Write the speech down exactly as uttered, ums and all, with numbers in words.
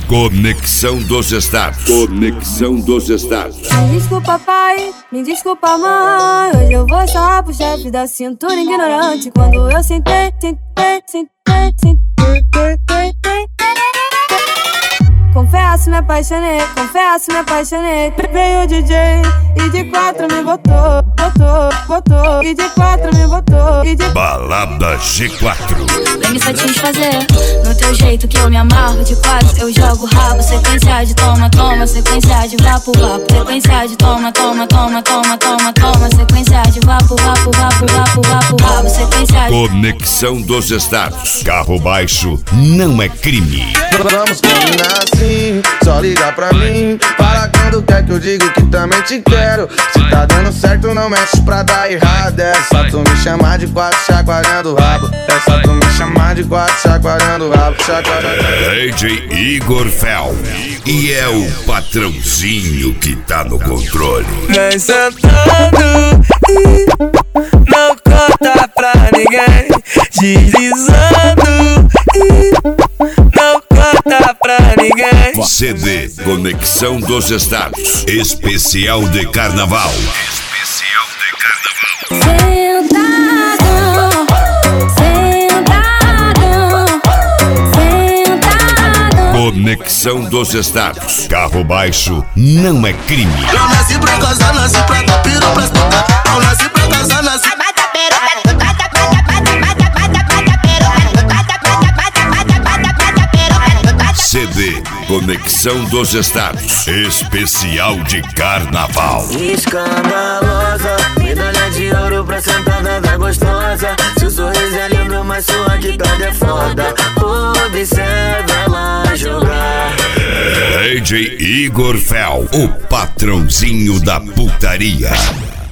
Conexão dos Estados. Conexão dos Estados. Me desculpa, pai, me desculpa, mãe. Hoje eu vou só pro chefe da cintura ignorante. Quando eu sentei, sentei, sentei, sentei, sentei. Confesso, me apaixonei, confesso, me apaixonei. Veio o D J e de quatro me botou, botou, botou. E de quatro me botou, e de... Balada G quatro. Vem me satisfazer, no teu jeito que eu me amarro. De quatro eu jogo rabo, sequência de toma, toma. Sequência de vapo, vapo, sequência de toma, toma, toma, toma, toma, toma. Sequência de vapo, vapo, vapo, vapo, vapo, vapo. Sequência de... Conexão dos Estados. Carro baixo não é crime. Vamos combinar assim, só liga pra mim. Fala quando quer que eu digo que também te quero. Se tá dando certo não mexe pra dar errado. É só tu me chamar de quatro chacoalhando o rabo. É só tu me chamar de quatro chacoalhando o rabo. Chacoalhando. D J Igor Fel. E é o patrãozinho que tá no controle. Vem sentando e não conta pra ninguém. Deslizando e não conta pra ninguém. C D Conexão dos Estados. Especial de Carnaval. Especial de Carnaval. Sentadão, sentadão, sentadão. Conexão dos Estados. Carro baixo não é crime. Eu nasci pra casar, nasci pra dar piru pra escutar. Eu nasci pra casar, nasci pra... C D Conexão dos Estados. Especial de Carnaval. Escandalosa, medalha de ouro pra sentada da gostosa. Seu sorriso é lindo, mas sua guitarra é foda. Observa ela jogar. D J Igor Fel, o patrãozinho da putaria.